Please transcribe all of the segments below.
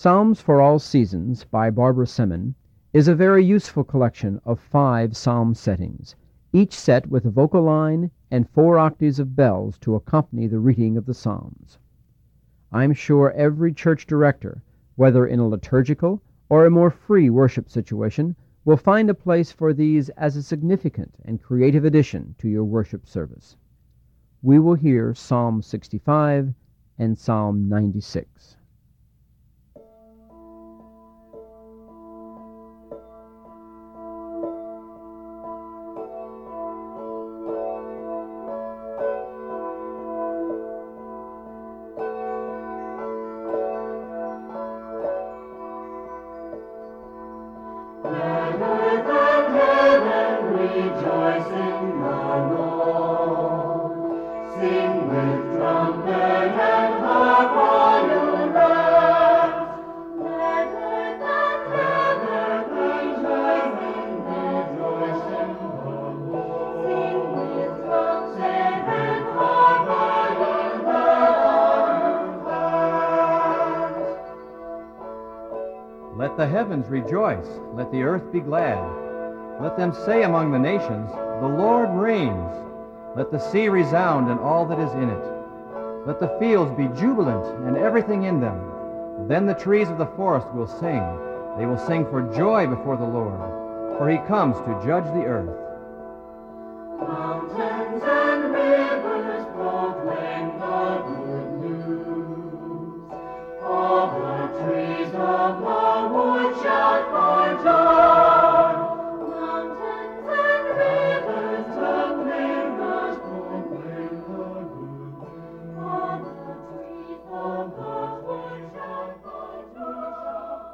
Psalms for All Seasons by Barbara Simon is a very useful collection of 5 psalm settings, each set with a vocal line and 4 octaves of bells to accompany the reading of the psalms. I'm sure every church director, whether in a liturgical or a more free worship situation, will find a place for these as a significant and creative addition to your worship service. We will hear Psalm 65 and Psalm 96. Let the heavens rejoice, let the earth be glad. Let them say among the nations, the Lord reigns. Let the sea resound and all that is in it. Let the fields be jubilant and everything in them. Then the trees of the forest will sing. They will sing for joy before the Lord, for he comes to judge the earth. Mountains and rivers proclaim the good news. All the trees of the wood shout for joy. Mountains and rivers of rivers proclaim the good news. All the trees of the wood shout for joy.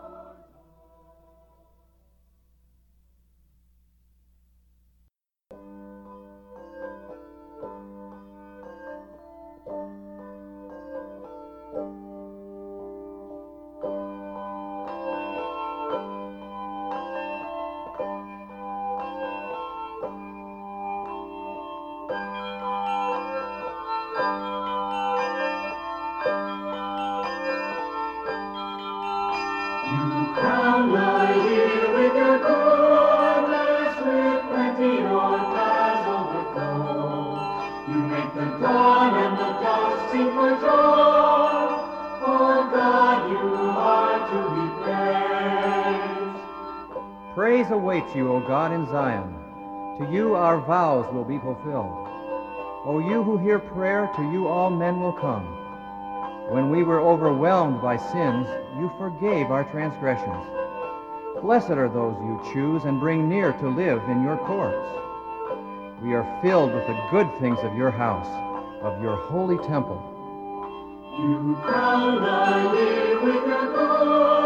You crown the year with your goodness, with plenty your paths overflow. You make the dawn and the dark sing for joy. Oh God, you are to be praised. Praise awaits you, O God, in Zion. To you our vows will be fulfilled. O you who hear prayer, to you all men will come. When we were overwhelmed by sins, you forgave our transgressions. Blessed are those you choose and bring near to live in your courts. We are filled with the good things of your house, of your holy temple. You crown the year with your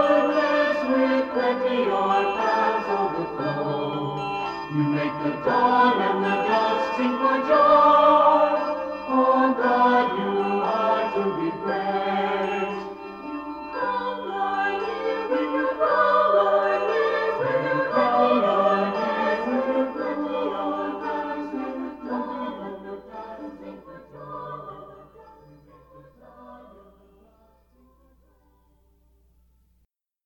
goodness, with plenty your paths overflow. You make the dawn